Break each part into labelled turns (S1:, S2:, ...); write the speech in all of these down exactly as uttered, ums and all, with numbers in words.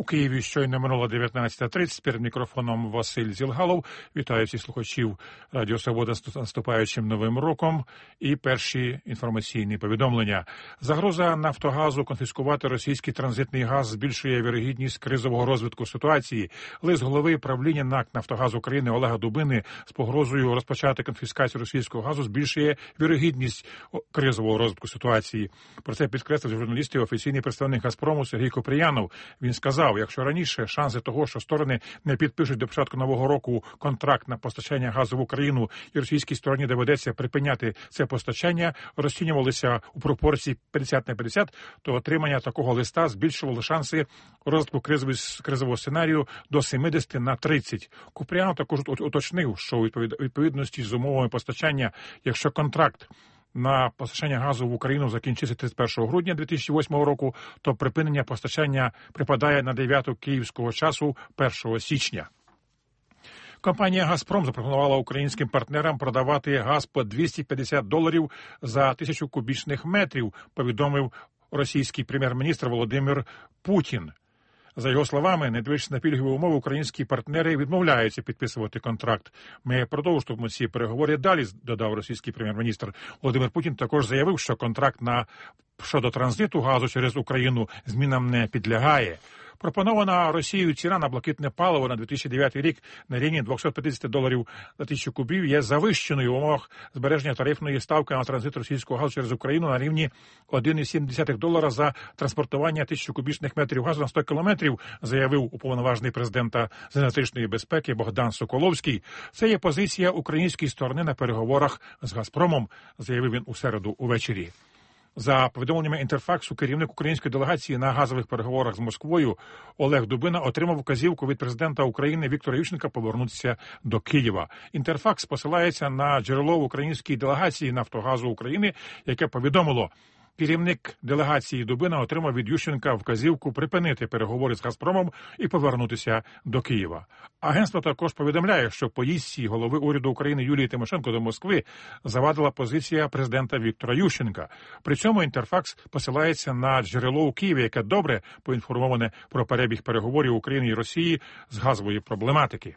S1: У Києві щойно минуло дев'ятнадцята тридцять. Перед мікрофоном Василь Зілгалов. Вітаю всіх слухачів Радіо Свобода з наступаючим Новим роком. І перші інформаційні повідомлення. Загроза Нафтогазу конфіскувати російський транзитний газ збільшує вірогідність кризового розвитку ситуації. Лист голови правління НАК «Нафтогаз України» Олега Дубини з погрозою розпочати конфіскацію російського газу збільшує вірогідність кризового розвитку ситуації. Про це підкреслив журналісти офіційний представник «Газпрому» Сергій Купріянов. Він сказав, якщо раніше шанси того, що сторони не підпишуть до початку нового року контракт на постачання газу в Україну і російській стороні доведеться припиняти це постачання, розцінювалися у пропорції п'ятдесят на п'ятдесят, то отримання такого листа збільшувало шанси розвитку кризового сценарію до сімдесят на тридцять. Купріянов також уточнив, що у відповідності з умовами постачання, якщо контракт на постачання газу в Україну закінчиться тридцять першого грудня дві тисячі восьмого року, то припинення постачання припадає на дев'яту київського часу першого січня. Компанія «Газпром» запропонувала українським партнерам продавати газ по двісті п'ятдесят доларів за тисячу кубічних метрів, повідомив російський прем'єр-міністр Володимир Путін. За його словами, не дивлячись на пільгові умови, українські партнери відмовляються підписувати контракт. Ми продовжуємо ці переговори далі, додав російський прем'єр-міністр. Володимир Путін також заявив, що контракт на щодо транзиту газу через Україну змінам не підлягає. Пропонована Росією ціна на блакитне паливо на дві тисячі дев'ятий рік на рівні двісті п'ятдесят доларів за тисячу кубів є завищеною в умовах збереження тарифної ставки на транзит російського газу через Україну на рівні один цілих сім десятих долара за транспортування тисячі кубічних метрів газу на сто кілометрів, заявив уповноважений президента з енергетичної безпеки Богдан Соколовський. Це є позиція української сторони на переговорах з «Газпромом», заявив він у середу увечері. За повідомленнями «Інтерфаксу», керівник української делегації на газових переговорах з Москвою Олег Дубина отримав вказівку від президента України Віктора Ющенка повернутися до Києва. «Інтерфакс» посилається на джерело в українській делегації «Нафтогазу України», яке повідомило, керівник делегації Дубина отримав від Ющенка вказівку припинити переговори з «Газпромом» і повернутися до Києва. Агентство також повідомляє, що поїздці голови уряду України Юлії Тимошенко до Москви завадила позиція президента Віктора Ющенка. При цьому «Інтерфакс» посилається на джерело у Києві, яке добре поінформоване про перебіг переговорів України і Росії з газової проблематики.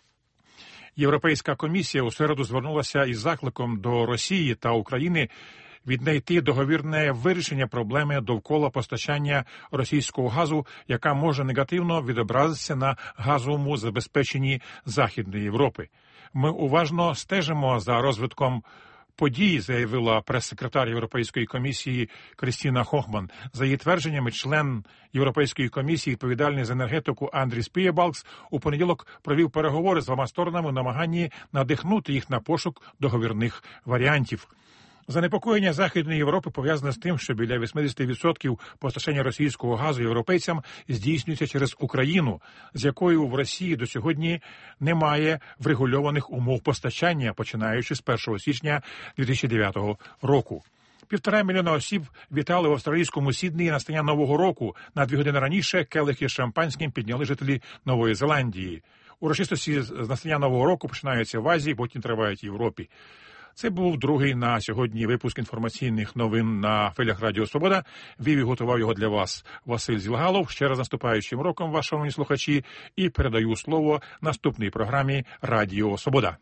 S1: Європейська комісія у середу звернулася із закликом до Росії та України віднайти договірне вирішення проблеми довкола постачання російського газу, яка може негативно відобразитися на газовому забезпеченні Західної Європи. Ми уважно стежимо за розвитком подій, заявила прес-секретар Європейської комісії Крістіна Хохман. За її твердженнями, член Європейської комісії, відповідальний за енергетику Андріс Пієбалкс, у понеділок провів переговори з двома сторонами у намаганні надихнути їх на пошук договірних варіантів. Занепокоєння Західної Європи пов'язане з тим, що біля вісімдесят відсотків постачання російського газу європейцям здійснюється через Україну, з якою в Росії до сьогодні немає врегульованих умов постачання, починаючи з першого січня дві тисячі дев'ятого року. Півтора мільйона осіб вітали в австралійському Сіднеї настання Нового року. На дві години раніше келихи з шампанським підняли жителі Нової Зеландії. Урочистості з настання Нового року починаються в Азії, потім тривають в Європі. Це був другий на сьогодні випуск інформаційних новин на хвилях Радіо Свобода. Вів і готував його для вас Василь Зілгалов. Ще раз наступаючим роком, вас, шановні слухачі, і передаю слово наступній програмі Радіо Свобода.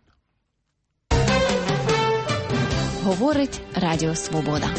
S2: Говорить Радіо Свобода.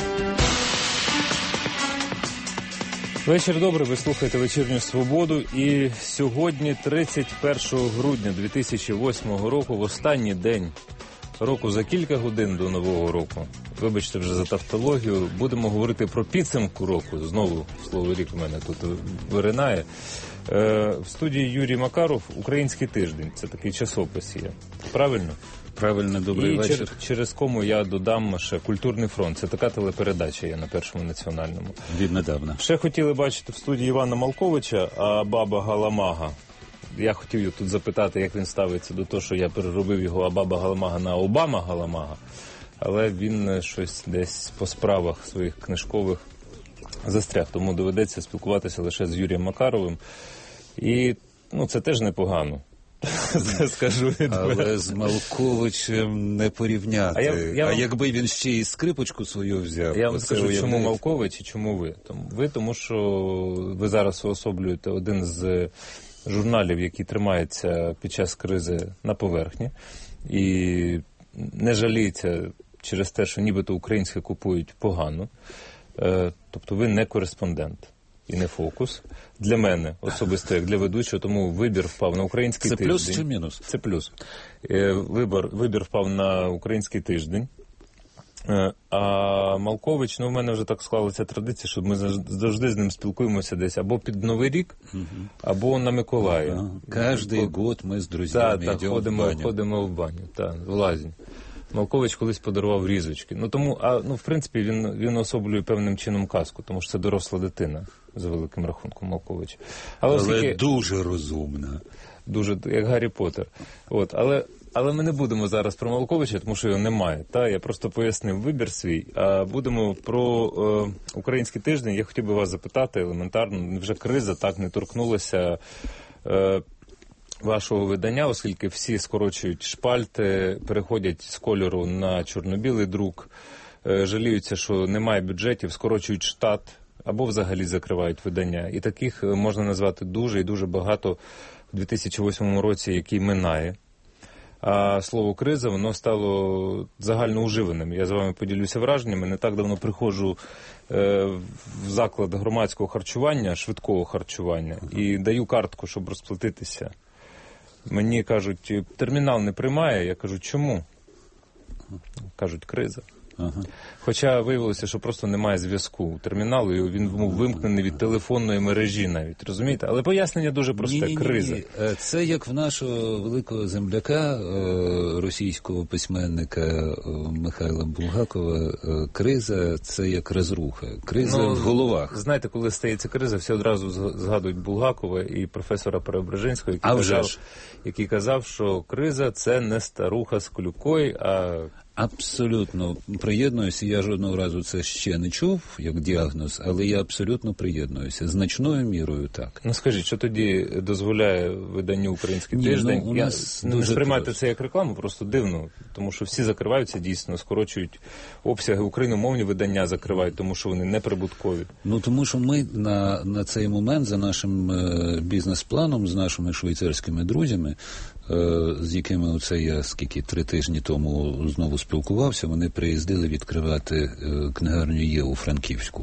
S3: Вечір добрий, ви слухаєте «Вечірню Свободу». І сьогодні, тридцять першого грудня дві тисячі восьмого року, в останній день року, за кілька годин до Нового року, вибачте вже за тавтологію, будемо говорити про підсумку року. Знову слово «рік» у мене тут виринає. Е, в студії Юрій Макаров, «Український тиждень». Це такий часопис є. Правильно?
S4: Правильно, добрий
S3: і
S4: вечір.
S3: Через, через кому я додам ще «Культурний фронт». Це така телепередача є на Першому національному.
S4: Віднедавна.
S3: Ще хотіли бачити в студії Івана Малковича, а баба Галамага. Я хотів його тут запитати, як він ставиться до того, що я переробив його Абаба Галамага на Обама Галамага, але він щось десь по справах своїх книжкових застряг, тому доведеться спілкуватися лише з Юрієм Макаровим. І ну, це теж непогано. скажу відверто.
S4: Але з Малковичем не порівняти.
S3: А, я, я
S4: а
S3: вам...
S4: якби він ще і скрипочку свою взяв.
S3: Я вам скажу,
S4: уявляєте?
S3: чому Малкович і чому ви. Тому, ви, тому що ви зараз уособлюєте один з журналів, який тримається під час кризи на поверхні, і не жаліється через те, що нібито українське купують погано. Тобто ви не кореспондент і не фокус. Для мене, особисто як для ведучого, тому вибір впав на український
S4: Це
S3: тиждень.
S4: Це плюс чи мінус?
S3: Це плюс. Вибір, вибір впав на український тиждень. А Малкович, ну в мене вже так склалася традиція, що ми завжди з ним спілкуємося десь або під Новий рік, угу. або на Миколаїв.
S4: Ага. Кожний год ми з друзями
S3: та, та,
S4: йдемо
S3: ходимо,
S4: в баню.
S3: ходимо в баню, та, в лазню. Малкович колись подарував різочки. Ну, тому, а, ну, в принципі, він, він особлює певним чином казку, тому що це доросла дитина, за великим рахунком, Малкович. Але,
S4: Але
S3: оскільки,
S4: дуже розумна.
S3: Дуже, як Гаррі Поттер. От, але, але ми не будемо зараз про Малковича, тому що його немає. Та? Я просто пояснив вибір свій. А будемо про е, український тиждень. Я хотів би вас запитати елементарно, вже криза так не торкнулася е, вашого видання, оскільки всі скорочують шпальти, переходять з кольору на чорно-білий друк, е, жаліються, що немає бюджетів, скорочують штат або взагалі закривають видання. І таких можна назвати дуже і дуже багато у дві тисячі восьмому році, який минає. А слово «криза», воно стало загальноуживаним. Я з вами поділюся враженнями. Не так давно приходжу е, в заклад громадського харчування, швидкого харчування, і даю картку, щоб розплатитися. Мені кажуть, термінал не приймає. Я кажу, чому? Кажуть, криза. Ага. Хоча виявилося, що просто немає зв'язку терміналу, і він був вимкнений від телефонної мережі навіть, розумієте? Але пояснення дуже просте, ні, ні, ні, криза.
S4: Ні. Це як в нашого великого земляка, російського письменника Михайла Булгакова, криза – це як розруха, криза ну, в головах.
S3: Знаєте, коли стається криза, всі одразу згадують Булгакова і професора Преображенського, який, казав, який казав, що криза – це не старуха з клюкою, а...
S4: Абсолютно приєднуюся. Я жодного разу це ще не чув, як діагноз, але я абсолютно приєднуюся. Значною мірою так.
S3: Ну скажіть, що тоді дозволяє виданню «Український
S4: Ні,
S3: тиждень»?
S4: Ну, у нас
S3: я, не сприймайте це як рекламу, просто дивно, тому що всі закриваються дійсно, скорочують обсяги, україномовні видання закривають, тому що вони неприбуткові.
S4: Ну тому що ми на, на цей момент за нашим е, бізнес-планом, з нашими швейцарськими друзями, з якими оце я скільки три тижні тому знову спілкувався, вони приїздили відкривати книгарню «Є» у Франківську.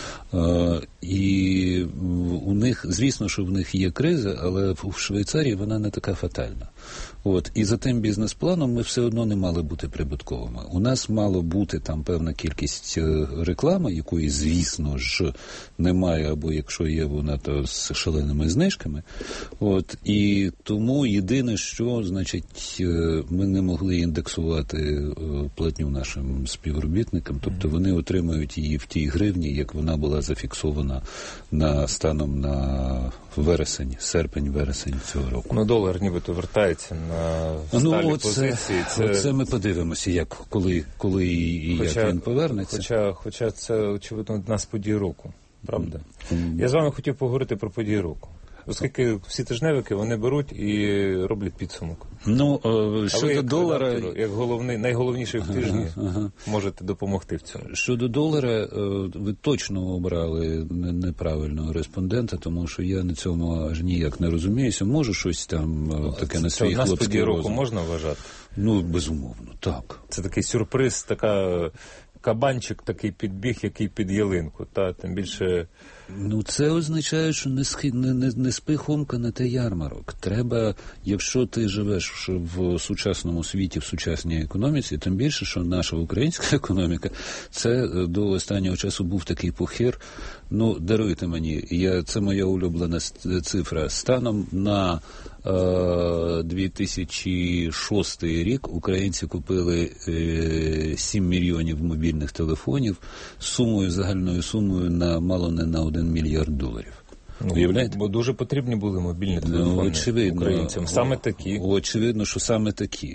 S4: І у них, звісно, що в них є криза, але в Швейцарії вона не така фатальна. От. І за тим бізнес-планом ми все одно не мали бути прибутковими. У нас мало бути там певна кількість реклами, якої, звісно ж, немає, або якщо є вона, то з шаленими знижками. От. І тому єдине, що, значить, ми не могли індексувати платню нашим співробітникам, тобто вони отримують її в тій гривні, як вона була зафіксована на, станом на вересень, серпень-вересень цього року.
S3: Ну, долар нібито вертається на сталі
S4: ну, оце,
S3: позиції. Це...
S4: Оце ми подивимося, як, коли, коли і
S3: хоча,
S4: як він повернеться.
S3: Хоча, хоча це, очевидно, одна з подій року, правда? Mm. Я з вами хотів поговорити про події року. Оскільки всі тижневики, вони беруть і роблять підсумок.
S4: Ну, о, щодо
S3: як
S4: долара...
S3: редактору, як головний, найголовніший в тижні, ага, ага. можете допомогти в цьому.
S4: Щодо долара, ви точно обрали неправильного респондента, тому що я на цьому аж ніяк не розуміюся. Можу щось там таке
S3: це,
S4: на свій
S3: хлопський
S4: хлопський
S3: року
S4: розум.
S3: можна вважати?
S4: Ну, безумовно, так.
S3: Це такий сюрприз, така... кабанчик такий підбіг, який під ялинку, та тим більше...
S4: Ну, це означає, що не, схи... не, не, не спи Хомка на те ярмарок. Треба, якщо ти живеш в сучасному світі, в сучасній економіці, тим більше, що наша українська економіка, це до останнього часу був такий похир. Ну, даруйте мені, я, це моя улюблена цифра. Станом на е, дві тисячі шостий рік українці купили е, сім мільйонів мобільних телефонів з сумою, загальною сумою на мало не на один мільярд доларів.
S3: Ну, уявляєте? Бо дуже потрібні були мобільні телефони
S4: ну, очевидно,
S3: українцям. Саме такі.
S4: Очевидно, що саме такі.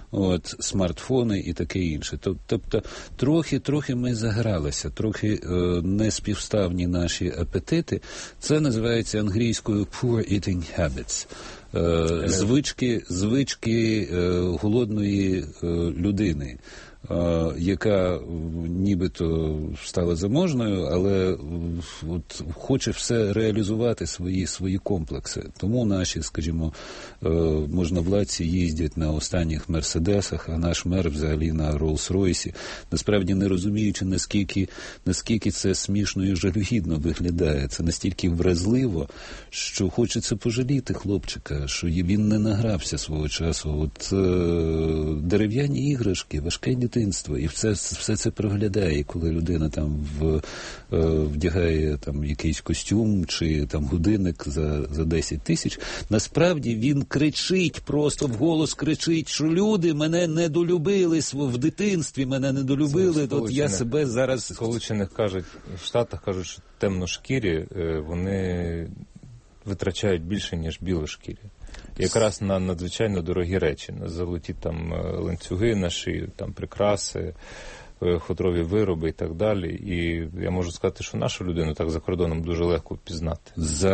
S4: от, смартфони і таке інше. Тобто трохи, трохи ми загралися, трохи е, неспівставні наші апетити. Це називається англійською poor eating habits. Е, звички, звички е, голодної е, людини, е, яка нібито стала заможною, але от, хоче все реалізувати, свої, свої комплекси. Тому наші, скажімо, е, можновладці їздять на останніх Мерседесах, а наш мер взагалі на Роллс-Ройсі, насправді не розуміючи, наскільки, наскільки це смішно і жалюгідно виглядає. Це настільки вразливо, що хочеться пожаліти хлопчика, що він не награвся свого часу. От е, дерев'яні іграшки, важке дитинство, і все, все це проглядає. І коли людина там в, е, вдягає там якийсь костюм чи там годинник за, за десять тисяч, насправді він кричить, просто вголос кричить, що люди мене недолюбили в дитинстві, мене недолюбили, от я себе зараз...
S3: В Сполучених кажуть, в Штатах кажуть, що темношкірі, вони витрачають більше, ніж білошкірі. Якраз на надзвичайно дорогі речі, на золоті там ланцюги на шию, там прикраси, хутрові вироби і так далі. І я можу сказати, що нашу людину так за кордоном дуже легко впізнати.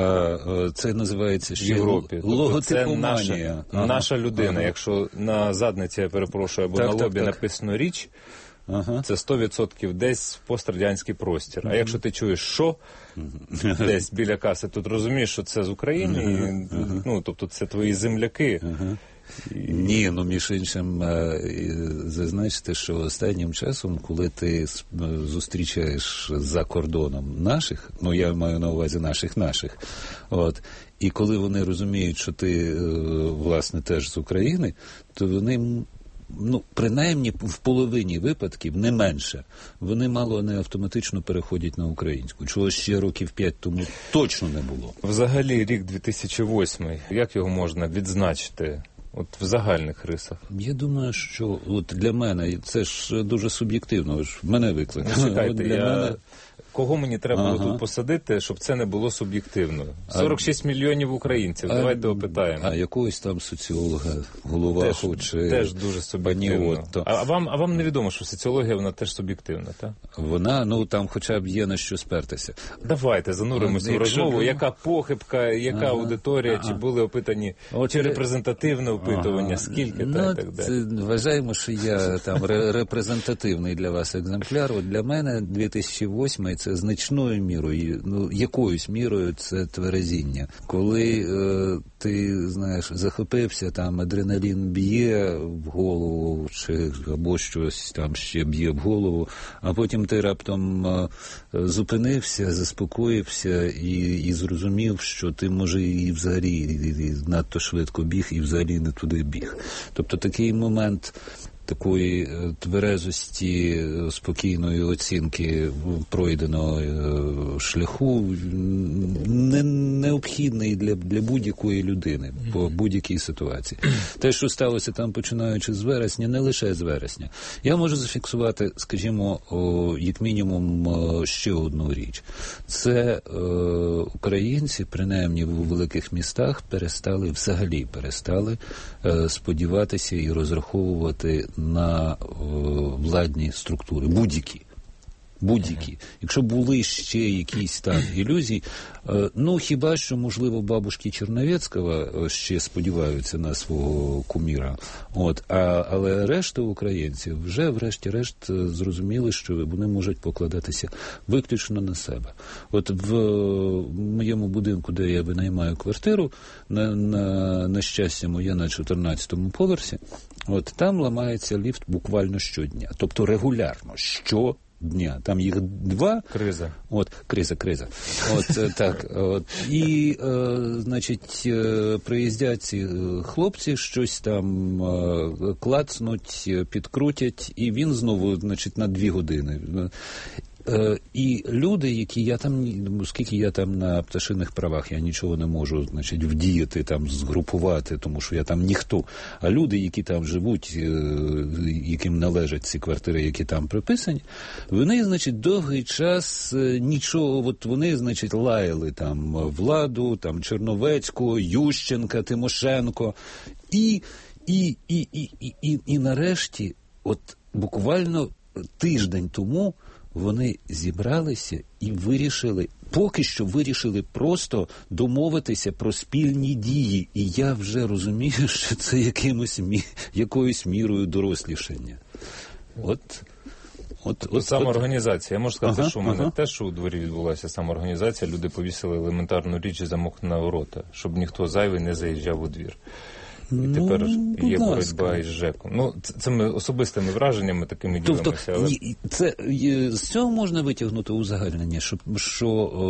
S4: За це називається ще
S3: в Європі.
S4: Логотипоманія.
S3: Це наша,
S4: ага.
S3: наша людина. Ага. Якщо на задниці, я перепрошую, або
S4: так,
S3: на лобі
S4: так, так.
S3: написано річ,
S4: ага.
S3: це сто відсотків десь пострадянський простір. Mm-hmm. А якщо ти чуєш «що», mm-hmm. десь біля каси, тут розумієш, що це з України, mm-hmm. і, mm-hmm. ну, тобто це твої земляки.
S4: Mm-hmm. І... Ні, ну між іншим зазначте, що останнім часом, коли ти зустрічаєш за кордоном наших, ну я маю на увазі наших-наших, от, і коли вони розуміють, що ти, власне, теж з України, то вони... Ну, принаймні, в половині випадків, не менше, вони мало не автоматично переходять на українську. Чого ще років п'ять тому точно не було.
S3: Взагалі, рік дві тисячі восьмий, як його можна відзначити? От в загальних рисах.
S4: Я думаю, що от для мене, це ж дуже суб'єктивно, ж мене виклик.
S3: Ну, чекайте,
S4: для
S3: я...
S4: мене...
S3: Кого мені треба
S4: ага.
S3: було тут посадити, щоб це не було суб'єктивно? сорок шість а... мільйонів українців,
S4: а...
S3: давайте опитаємо.
S4: А якогось там соціолога, Головаху,
S3: теж,
S4: чи...
S3: Теж дуже суб'єктивно. А, а, вам, а вам невідомо, що соціологія, вона теж суб'єктивна, так?
S4: Вона, ну, там хоча б є на що спертися.
S3: Давайте зануримося в розмову. Яка похибка, яка ага. аудиторія, ага. чи були опитані, От, чи репрезентативне опитування, ага. скільки,
S4: ну,
S3: та, і так далі.
S4: Це, вважаємо, що я там репрезентативний для вас екземпляр. От для мене дві тисячі восьмий це значною мірою, ну, якоюсь мірою це тверезіння. Коли е, ти, знаєш, захопився, там адреналін б'є в голову, чи або щось там ще б'є в голову, а потім ти раптом е, зупинився, заспокоївся і, і зрозумів, що ти, може, і взагалі і, і надто швидко біг, і взагалі не туди біг. Тобто такий момент такої тверезості, спокійної оцінки пройденого шляху не, необхідний для, для будь-якої людини по будь-якій ситуації. Те, що сталося там, починаючи з вересня, не лише з вересня. Я можу зафіксувати, скажімо, о, як мінімум о, ще одну річ. Це о, українці, принаймні в великих містах, перестали, взагалі перестали о, сподіватися і розраховувати на о, владні структури, будь-які. Будь-які. Якщо були ще якісь там ілюзії, е, ну хіба що, можливо, бабушки Черновецького ще сподіваються на свого куміра. От, а, але решта українців вже, врешті-решт, зрозуміли, що вони можуть покладатися виключно на себе. От в моєму будинку, де я винаймаю квартиру, на, на, на щастя моє на чотирнадцятому поверсі, от там ламається ліфт буквально щодня. Тобто регулярно, що дня. Там їх два.
S3: Криза.
S4: От, криза, криза. От, так. От. І, е, значить, е, приїздять ці хлопці, щось там е, клацнуть, підкрутять, і він знову, значить, на дві години. Е, і люди, які я там, оскільки я там на пташиних правах, я нічого не можу, значить, вдіяти, там, згрупувати, тому що я там ніхто. А люди, які там живуть, е, яким належать ці квартири, які там приписані, вони, значить, довгий час е, нічого, от вони, значить, лаяли там владу, там Черновецького, Ющенка, Тимошенко, і І, і, і, і, і, і нарешті, от буквально тиждень тому вони зібралися і вирішили, поки що вирішили просто домовитися про спільні дії. І я вже розумію, що це якимось, якоюсь мірою дорослішання. От... От, от,
S3: самоорганізація. Я можу сказати,
S4: ага,
S3: що у мене
S4: ага.
S3: теж у дворі відбулася самоорганізація. Люди повісили елементарну річ і замок на ворота, щоб ніхто зайвий не заїжджав у двір. І
S4: ну,
S3: тепер є
S4: ласка.
S3: боротьба із ЖЕКом. Ну, це, це ми особистими враженнями такими
S4: Тобто,
S3: ділимося. Але...
S4: це, з цього можна витягнути узагальнення, що, що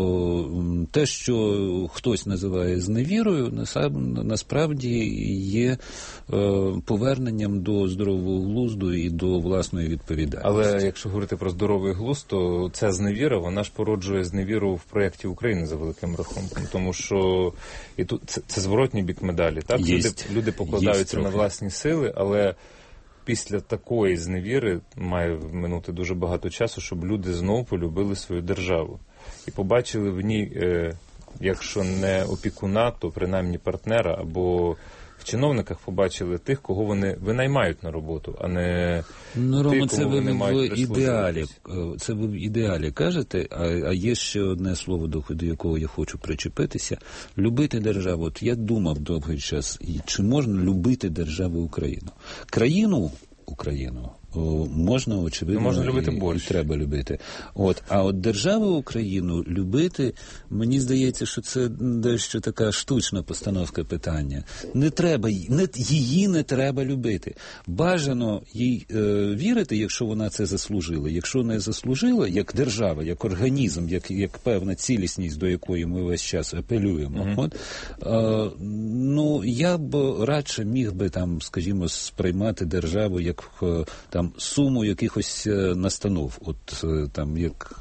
S4: о, те, що хтось називає зневірою, насправді є о, поверненням до здорового глузду і до власної відповідальності.
S3: Але якщо говорити про здоровий глузд, то ця зневіра, вона ж породжує зневіру в проєкті України за великим рахунком. Тому що і тут це, це зворотній бік медалі. Так? Люди, люди покладаються на власні сили, але після такої зневіри має минути дуже багато часу, щоб люди знову полюбили свою державу. І побачили в ній, е, якщо не опікуна, то принаймні партнера, або в чиновниках побачили тих, кого вони винаймають на роботу, а не
S4: ну, Рома,
S3: тих,
S4: це
S3: кого
S4: ви
S3: вони мають
S4: в ідеалі,
S3: прислужуватись.
S4: це ви в ідеалі кажете, а, а є ще одне слово, до, до якого я хочу причепитися. Любити державу. От я думав довгий час, чи можна любити державу Україну? Країну Україну о, можна, очевидно,
S3: можна любити
S4: і,
S3: борщ.
S4: І треба любити. От, а от державу Україну любити, мені здається, що це дещо така штучна постановка питання. Не треба, не, її не треба любити. Бажано їй е, вірити, якщо вона це заслужила. Якщо не заслужила, як держава, як організм, як, як певна цілісність, до якої ми весь час апелюємо. Mm-hmm. От, е, ну, я б радше міг би там, скажімо, сприймати державу як е, там суму якихось настанов, от там як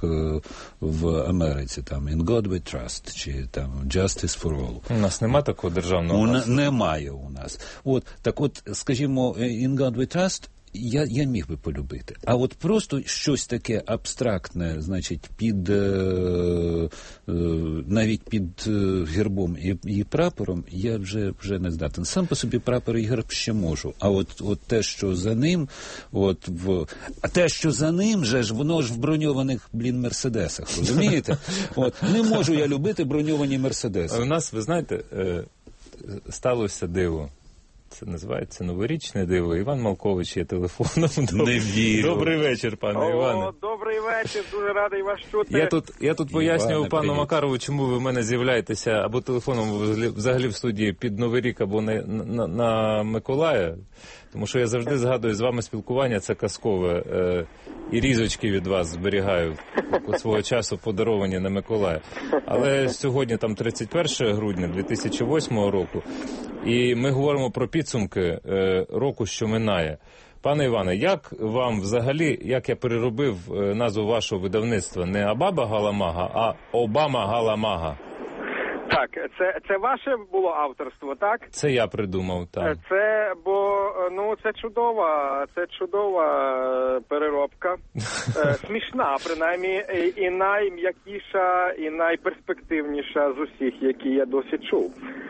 S4: в Америці, там In God We Trust, чи там Justice for All.
S3: У нас нема такого державного.
S4: У нас немає у нас. От так, от, скажімо, In God We Trust я, я міг би полюбити. А от просто щось таке абстрактне, значить, під е, е, навіть під е, гербом і, і прапором я вже, вже не здатен. Сам по собі прапор і герб ще можу. А от, от те, що за ним, от в а те, що за ним же ж, воно ж в броньованих, блін, мерседесах, розумієте? От не можу я любити броньовані мерседеси.
S3: А у нас, ви знаєте, е, сталося диво. Це називається новорічне диво. Іван Малкович є телефоном.
S4: Не вірю.
S3: Добрий вечір, пане
S5: О,
S3: Іване.
S5: Добрий вечір, дуже радий вас чути.
S3: Я тут, я тут пояснював
S4: Іване,
S3: пану
S4: привіт.
S3: Макарову, чому ви в мене з'являєтеся або телефоном взагалі в студії під Новий рік, або на, на, на Миколая. Тому що я завжди згадую, з вами спілкування це казкове. Е, і різочки від вас зберігаю от свого часу подаровані на Миколая. Але сьогодні там тридцять перше грудня дві тисячі восьмого року. І ми говоримо про підсумки е, року, що минає. Пане Іване, як вам взагалі, як я переробив е, назву вашого видавництва, не Абаба Галамага, а Обама Галамага?
S5: Так, це, це ваше було авторство, так?
S3: Це я придумав, так.
S5: Це, бо, ну, це чудова, це чудова переробка. Смішна, принаймні, і найм'якіша, і найперспективніша з усіх, які я досі чув.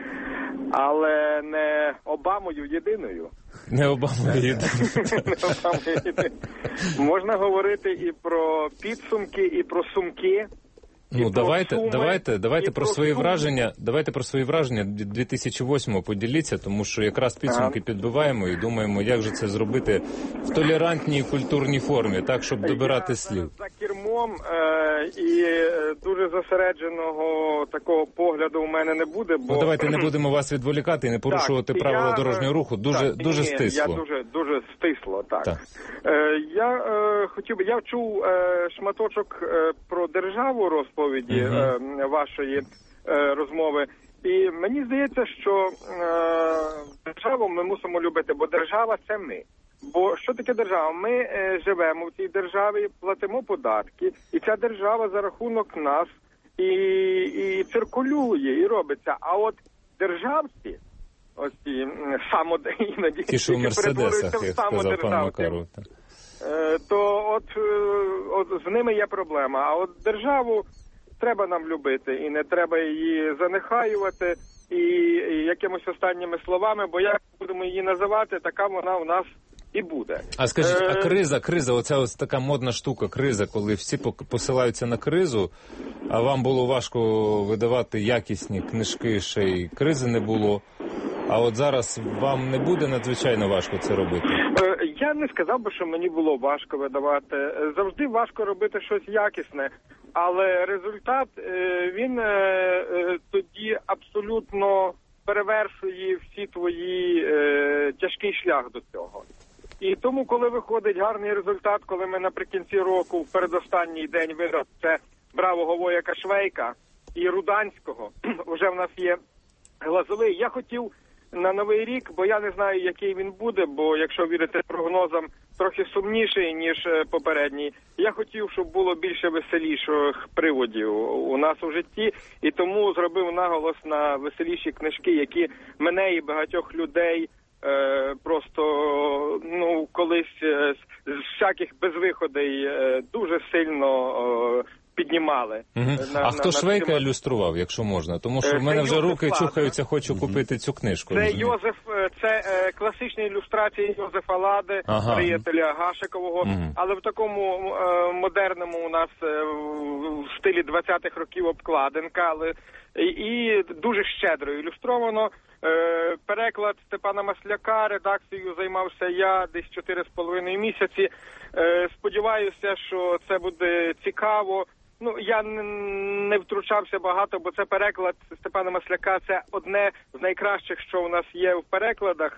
S5: Але не Обамою єдиною.
S3: Не Обамою єдиною.
S5: Не Обамою єдиною. Можна говорити і про підсумки, і про сумки.
S3: Ну, давайте,
S5: суми,
S3: давайте, давайте про, про свої
S5: суми.
S3: враження, давайте про свої враження дві тисячі восьмого поділіться, тому що якраз підсумки ага. підбиваємо і думаємо, як же це зробити в толерантній культурній формі, так, щоб добирати
S5: Я
S3: слів.
S5: За кермом е, і дуже зосередженого такого погляду у мене не буде, бо...
S3: Ну, давайте не будемо вас відволікати і не порушувати
S5: так,
S3: правила
S5: я,
S3: дорожнього руху. Дуже,
S5: так,
S3: дуже
S5: ні,
S3: стисло.
S5: Я дуже, дуже стисло, так.
S3: так.
S5: Е, я е, хотів би, я чув е, шматочок е, про державу розповіді угу. е, вашої е, розмови. І мені здається, що е, державу ми мусимо любити, бо держава – це ми. Бо що таке держава? Ми е, живемо в цій державі, платимо податки, і ця держава за рахунок нас і, і циркулює, і робиться. А от державці, ось ці само, іноді,
S3: ті, що в Мерседесах, як сказав пан Макаров.
S5: Е, то от, от з ними є проблема. А от державу треба нам любити, і не треба її занехаювати, і, і якимось останніми словами, бо як будемо її називати, така вона у нас і буде.
S3: А скажіть, а криза, криза, оця ось така модна штука, криза, коли всі посилаються на кризу, а вам було важко видавати якісні книжки, ще й кризи не було, а от зараз вам не буде надзвичайно важко це робити?
S5: Я не сказав би, що мені було важко видавати. Завжди важко робити щось якісне, але результат, він тоді абсолютно перевершує всі твої тяжкий шлях до цього. І тому, коли виходить гарний результат, коли ми наприкінці року, в передостанній день видали це бравого вояка Швейка і Руданського, вже в нас є Глазовий. Я хотів на Новий рік, бо я не знаю, який він буде, бо якщо вірити прогнозам, трохи сумніший, ніж попередній. Я хотів, щоб було більше веселіших приводів у нас у житті, і тому зробив наголос на веселіші книжки, які мене і багатьох людей Е, просто, ну, колись е, з всяких безвиходей е, дуже сильно е, піднімали.
S3: Угу.
S5: На,
S3: а
S5: на,
S3: хто
S5: на
S3: Швейка
S5: цьому...
S3: ілюстрував, якщо можна? Тому що
S5: Це
S3: в мене вже
S5: Йозеф
S3: руки
S5: Ладна.
S3: чухаються, хочу угу. купити цю книжку.
S5: Це
S3: розумієте?
S5: Йозеф, це е, класична ілюстрація Йозефа Лади,
S3: ага.
S5: приятеля Гашикового, угу. але в такому е, модерному у нас е, в стилі двадцятих років обкладинка, але і, і дуже щедро ілюстровано. Е, переклад Степана Масляка, редакцією займався я десь чотири з половиною місяці. Е, сподіваюся, що це буде цікаво. Ну, я не, не втручався багато, бо це переклад Степана Масляка, це одне з найкращих, що у нас є в перекладах.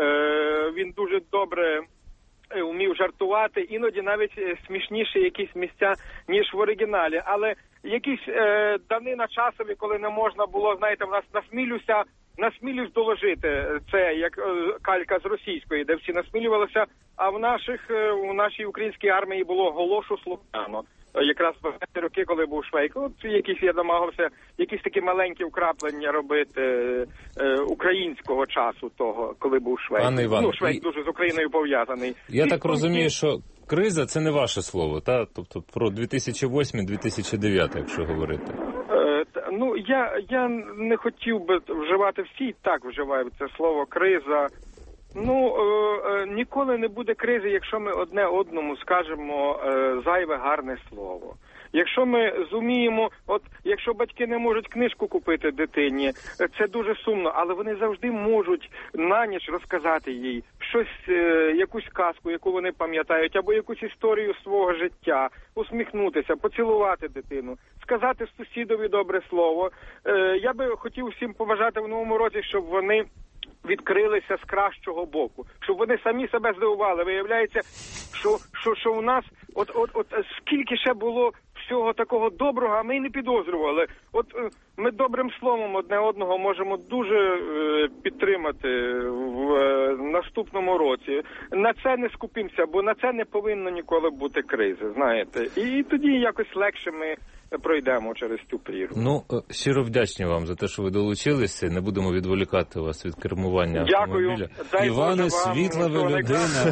S5: Е, він дуже добре вмів жартувати, іноді навіть смішніші якісь місця, ніж в оригіналі. Але якісь е, давнина часові, коли не можна було, знаєте, в нас насмілюся, насмілюсь доложити, це як е, калька з російської, де всі насмілювалися, а в наших, е, у нашій українській армії було голошу слухняно. Якраз в двадцяті роки, коли був Швейк, от якісь я намагався, якісь такі маленькі вкраплення робити е, українського часу того, коли був Швейк.
S3: Пане Іван,
S5: ну, Швейк
S3: і...
S5: дуже з Україною пов'язаний.
S3: Я
S5: і,
S3: так розумію,
S5: і...
S3: що криза – це не ваше слово, та? Тобто про дві тисячі восьмий - дві тисячі дев'ятий, якщо говорити.
S5: Е, та, ну, я, я не хотів би вживати, всі так вживають це слово «криза». Ну, е, е, ніколи не буде кризи, якщо ми одне одному скажемо е, зайве гарне слово. Якщо ми зуміємо, от якщо батьки не можуть книжку купити дитині, це дуже сумно, але вони завжди можуть на ніч розказати їй щось, е, якусь казку, яку вони пам'ятають, або якусь історію свого життя, усміхнутися, поцілувати дитину, сказати сусідові добре слово. Е, я би хотів всім побажати в новому році, щоб вони відкрилися з кращого боку, щоб вони самі себе здивували. Виявляється, що, що, що у нас от, от, от скільки ще було всього такого доброго, а ми й не підозрювали. От ми добрим словом одне одного можемо дуже е, підтримати в е, наступному році. На це не скупимося, бо на це не повинно ніколи бути кризи, знаєте. І тоді якось легше ми пройдемо через цю прірву.
S3: Ну, щиро вдячні вам за те, що ви долучилися. Не будемо відволікати вас від кермування
S5: Дякую.
S3: автомобіля.
S5: Дай
S3: Іване,
S5: Боже вам,
S3: світла ви людина.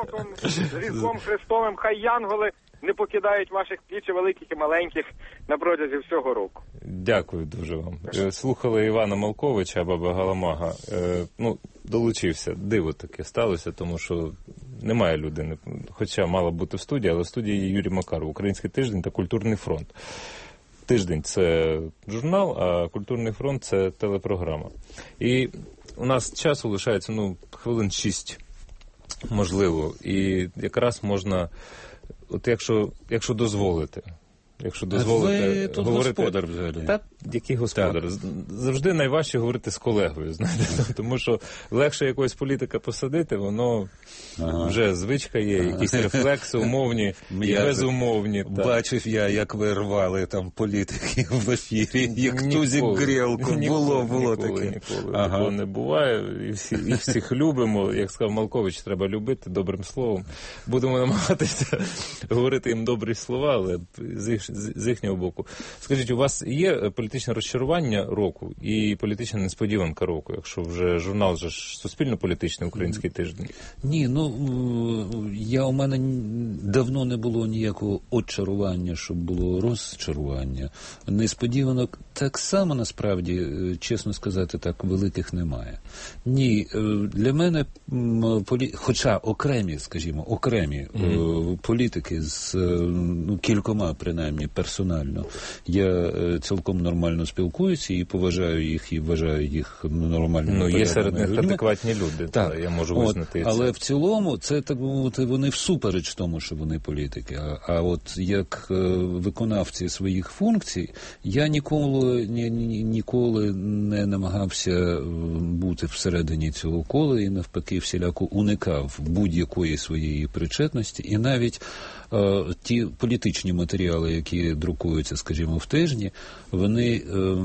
S5: З Різдвом Христовим, хай янголи не покидають ваших пліч великих і маленьких на протязі всього року.
S3: Дякую дуже вам. Слухали Івана Малковича, Баба Галамага. Ну, долучився. Диво таке сталося, тому що немає людини. Хоча мала бути в студії, але в студії є Юрій Макаров, Український тиждень та Культурний фронт. Тиждень – це журнал, а Культурний фронт – це телепрограма. І у нас часу лишається, ну, хвилин шість, можливо. І якраз можна, от якщо, якщо дозволите, якщо дозволите
S4: ви тут
S3: говорити...
S4: господар взагалі.
S3: Та, який господар? Так. Завжди найважче говорити з колегою, знаєте, тому що легше якогось політика посадити, воно ага. вже звичка є, якісь рефлекси умовні і безумовні.
S4: Бачив я, як ви рвали там політиків в ефірі, як тузик грілку, було, було
S3: ніколи,
S4: таке.
S3: Ніколи,
S4: ага.
S3: такого не буває, і, всі, і всіх любимо, як сказав Малкович, треба любити добрим словом. Будемо намагатися говорити їм добрі слова, але з, їх, з їхнього боку. Скажіть, у вас є політичні політичне розчарування року і політична несподіванка року, якщо вже журнал же ж суспільно-політичний український тиждень?
S4: Ні, ну я у мене давно не було ніякого очарування, щоб було розчарування. Несподіванок так само, насправді, чесно сказати, так великих немає. Ні, для мене, полі... хоча окремі, скажімо, окремі mm-hmm. політики з ну, кількома, принаймні, персонально, я цілком нормально спілкуюся і поважаю їх, і вважаю їх нормально.
S3: Ну, є серед них людьми. Адекватні люди, так, та, я можу
S4: от,
S3: визнати.
S4: Але в цілому, це, так мовити, вони всупереч тому, що вони політики. А, а от як виконавці своїх функцій, я ніколи, ні, ні, ніколи не намагався бути всередині цього кола і навпаки всіляко уникав будь-якої своєї причетності. І навіть е, ті політичні матеріали, які друкуються, скажімо, в тижні, вони е,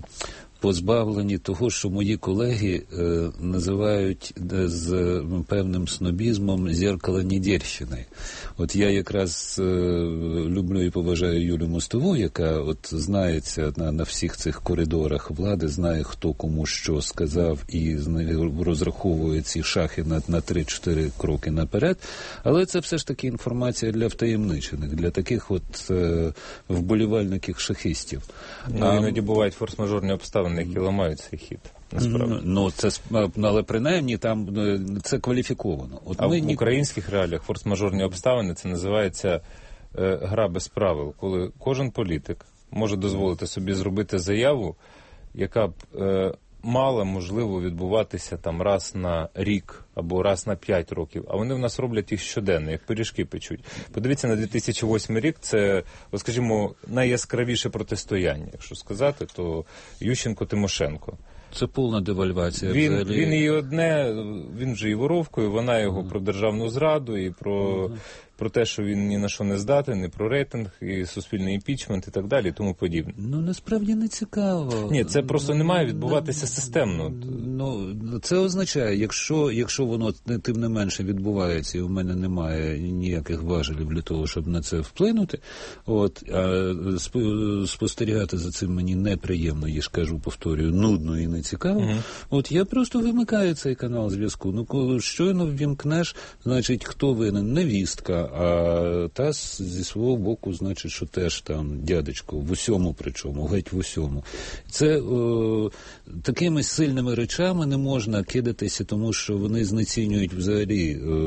S4: позбавлені того, що мої колеги е, називають е, з певним снобізмом «зеркало недільщини». От я якраз е, люблю і поважаю Юлю Мостову, яка от знається на, на всіх цих коридорах влади, знає, хто кому що сказав і розраховує ці шахи на, на три-чотири кроки наперед. Але це все ж таки інформація для втаємничених, для таких от е, вболівальників-шахистів.
S3: Ну, а, іноді бувають форс-мажорні обставини, які ламають цей хід. Насправді.
S4: Ну, це, але принаймні там це кваліфіковано. От
S3: а
S4: ми
S3: в
S4: ні...
S3: українських реаліях форс-мажорні обставини це називається е, гра без правил, коли кожен політик може дозволити собі зробити заяву, яка б е, мала, можливо, відбуватися там раз на рік або раз на п'ять років, а вони в нас роблять їх щоденно, як пиріжки печуть. Подивіться на дві тисячі восьмий рік, це, от, скажімо, найяскравіше протистояння. Якщо сказати, то Ющенко-Тимошенко.
S4: Це повна девальвація.
S3: Він,
S4: взагалі.
S3: він і одне, він же і воровкою, вона його uh-huh. про державну зраду, і про, uh-huh. про те, що він ні на що не здатен, і про рейтинг, і суспільний імпічмент, і так далі, і тому подібне.
S4: Ну, насправді не цікаво.
S3: Ні, це просто не має відбуватися системно.
S4: Ну, це означає, якщо, якщо воно тим не менше відбувається, і у мене немає ніяких важелів для того, щоб на це вплинути, от, а спостерігати за цим мені неприємно, я ж кажу, повторюю, нудно і не цікаво, uh-huh. от я просто вимикаю цей канал зв'язку. Ну, коли щойно ввімкнеш, значить, хто винен? Невістка, а та зі свого боку, значить, що теж там дядечко, в усьому причому, геть в усьому. Це о, такими сильними речами не можна кидатися, тому що вони знецінюють взагалі о,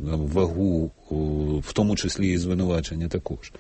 S4: вагу, о, в тому числі і звинувачення також.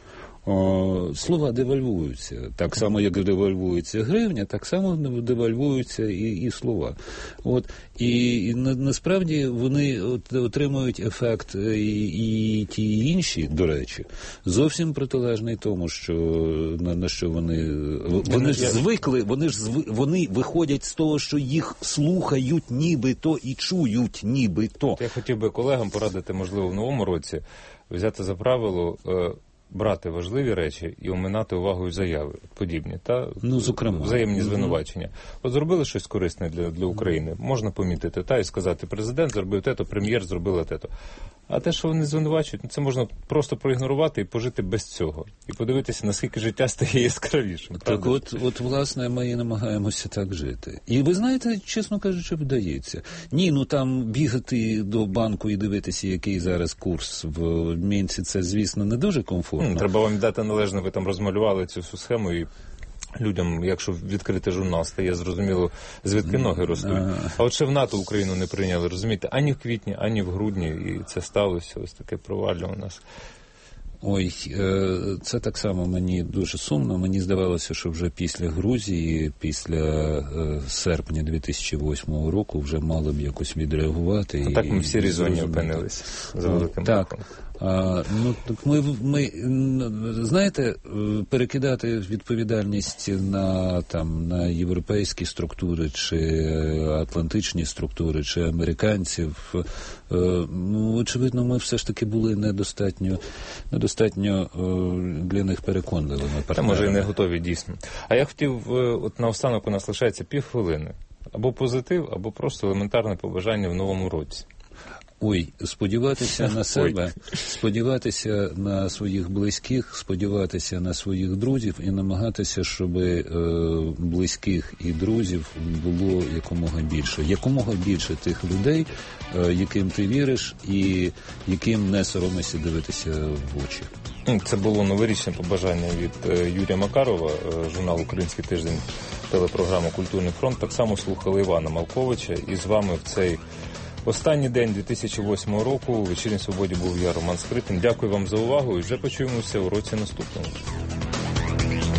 S4: О, слова девальвуються. Так само, як девальвується гривня, так само девальвуються і, і слова. От. І, і на, насправді вони от, отримують ефект і, і ті і інші, до речі, зовсім протилежний тому, що на, на що вони... Вони ж звикли, вони ж зв... вони виходять з того, що їх слухають нібито і чують нібито.
S3: Я хотів би колегам порадити, можливо, в новому році взяти за правило... Е... брати важливі речі і оминати увагою заяви подібні, та
S4: ну, зокрема,
S3: взаємні звинувачення. Mm-hmm. От зробили щось корисне для, для України, можна помітити, та і сказати, президент зробив те-то, прем'єр зробила те-то. А те, що вони звинувачують, це можна просто проігнорувати і пожити без цього. І подивитися, наскільки життя стає яскравішим.
S4: Так от, от, власне, ми і намагаємося так жити. І ви знаєте, чесно кажучи, вдається. Ні, ну там бігати до банку і дивитися, який зараз курс в обмінці, це, звісно, не дуже комфортно.
S3: Треба вам дати належно, ви там розмалювали цю всю схему і людям, якщо відкрити журнал, стає зрозуміло, звідки ноги ростуть. А от ще в НАТО Україну не прийняли, розумієте, ані в квітні, ані в грудні, і це сталося, ось таке провалля у нас.
S4: Ой, це так само мені дуже сумно. Мені здавалося, що вже після Грузії, після серпня дві тисячі восьмого року вже мало б якось відреагувати.
S3: А і, так ми всі різоні опинилися за великим
S4: так. А, ну, так ми, ми, знаєте, перекидати відповідальність на, там, на європейські структури, чи атлантичні структури, чи американців, ну, очевидно, ми все ж таки були недостатньо, недостатньо для них переконливими партнерами.
S3: Та, може, і не готові, дійсно. А я хотів, от наостанок у нас лишається півхвилини. Або позитив, або просто елементарне побажання в новому році.
S4: Ой, сподіватися на себе, сподіватися на своїх близьких, сподіватися на своїх друзів і намагатися, щоб е, близьких і друзів було якомога більше. Якомога більше тих людей, е, яким ти віриш і яким не соромишся дивитися в очі.
S3: Це було новорічне побажання від Юрія Макарова, журнал «Український тиждень», телепрограму «Культурний фронт». Так само слухали Івана Малковича. І з вами в цей останній день дві тисячі восьмого року у «Вечірній свободі» був я, Роман Скрипін. Дякую вам за увагу і вже почуємося у році наступному.